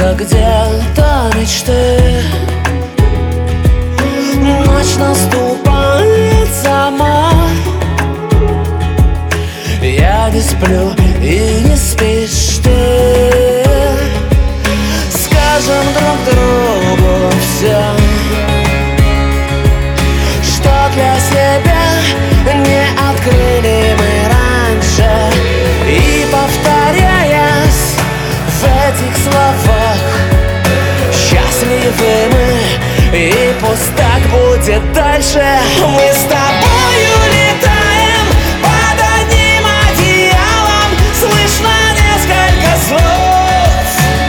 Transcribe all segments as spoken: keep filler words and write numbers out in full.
остаются где-то мечты. Ночь наступает сама, я не сплю и не спишь ты. Скажем друг другу все, что для себя не открыли мы раньше. И повторяясь в этих словах, счастливы мы, и пусть так будет дальше. Мы с тобою летаем под одним одеялом, слышно несколько слов.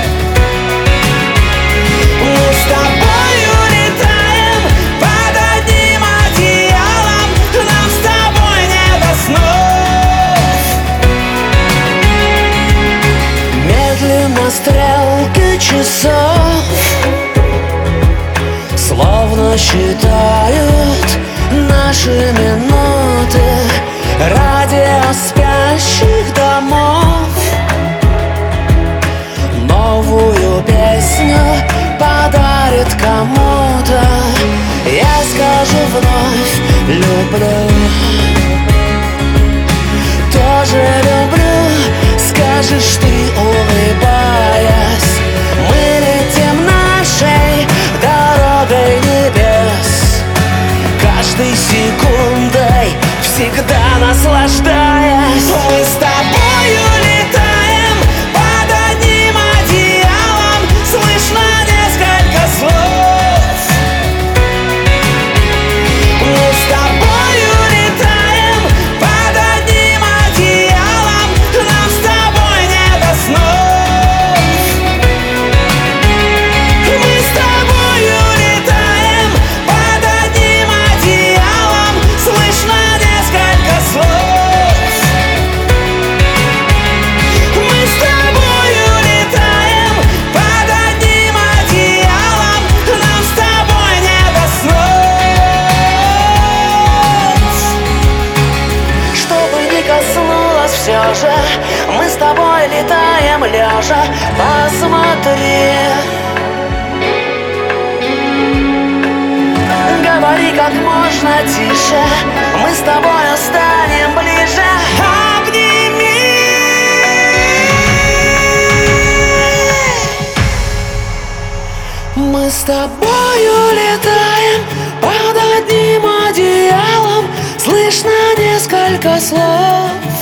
Мы с тобою летаем под одним одеялом, нам с тобой не до снов. Медленно стрелки часов словно считают наши минуты. Радио спящих домов новую песню подарит кому-то. Я скажу вновь люблю, тоже люблю, скажешь ты, улыбаясь. Мы летим нашей дорогой небес, каждой секундой всегда наслаждаясь. Мы с тобою летаем под одним одеялом, слышно несколько слов. Мы с тобою летаем под одним одеялом, нам с тобой не до снов. Мы с тобою летаем под одним одеялом, слышно несколько слов. Мы с тобою летаем под одним одеялом, нам с тобой не до снов. Чтобы не коснулось все же, мы с тобой летаем лежа. Посмотри, говори как можно тише, мы с тобой станем ближе. Обними. Мы с тобою летаем под одним одеялом, слышно несколько слов.